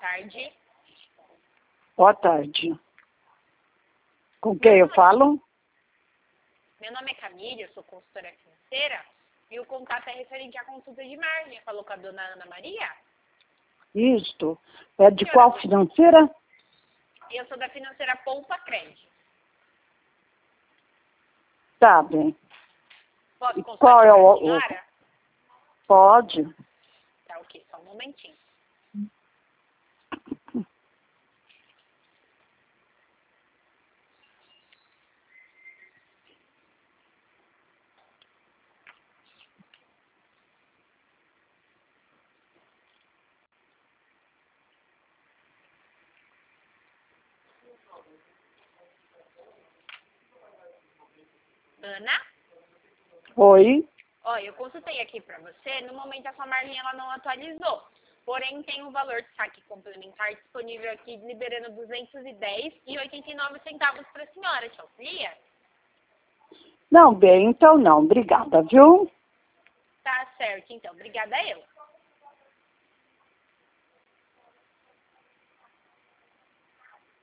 tarde. Boa tarde. Com quem eu falo? Meu nome é Camille, eu sou consultora financeira e o contato é referente à consulta de margem. Falou com a dona Ana Maria? Isto. É de qual financeira? Eu sou da financeira Poupa Crédito. Tá bem. Posso E consultar qual é a o... senhora? Pode. Tá, ok, só um momentinho. Ana? Oi. Olha, eu consultei aqui para você, no momento a sua margem ela não atualizou. Porém, tem um valor de saque complementar disponível aqui, liberando 210,89 centavos para a senhora. Te auxilia? Não, bem, então não. Obrigada, viu? Tá certo, então. Obrigada eu.